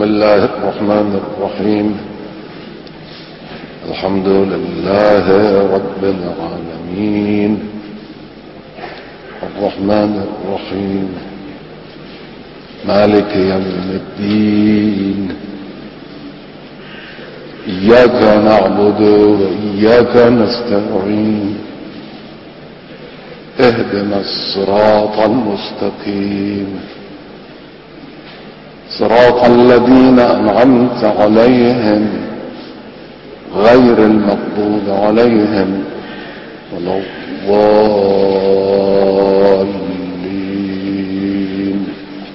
الله الرحمن الرحيم. الحمد لله رب العالمين الرحمن الرحيم مالك يوم الدين. إياك نعبد وإياك نستعين. اهدنا الصراط المستقيم صراط الذين أنعمت عليهم غير المغضوب عليهم ولا الضالين.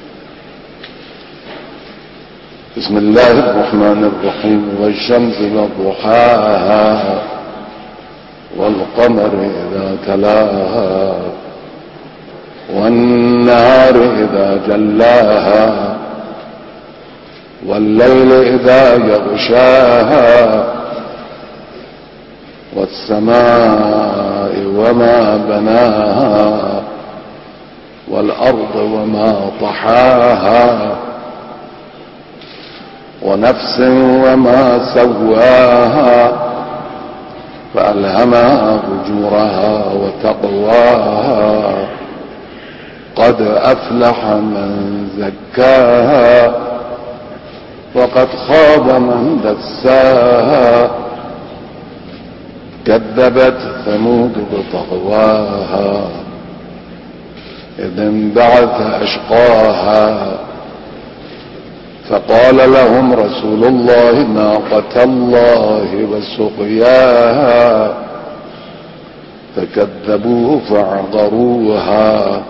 بسم الله الرحمن الرحيم. والشمس وضحاها والقمر إذا تلاها والنهار إذا جلاها والليل إذا يغشاها والسماء وما بناها والأرض وما طحاها ونفس وما سواها فألهمها فجورها وتقواها. قد أفلح من زكاها وقد خاب من دساها. كذبت ثمود بطغواها إذ انبعث أشقاها فقال لهم رسول الله ناقة الله وسقياها فكذبوه فعقروها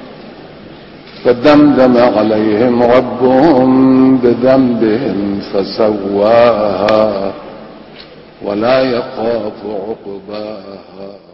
فدمدم عليهم ربهم بذنبهم فسواها ولا يخاف عقباها.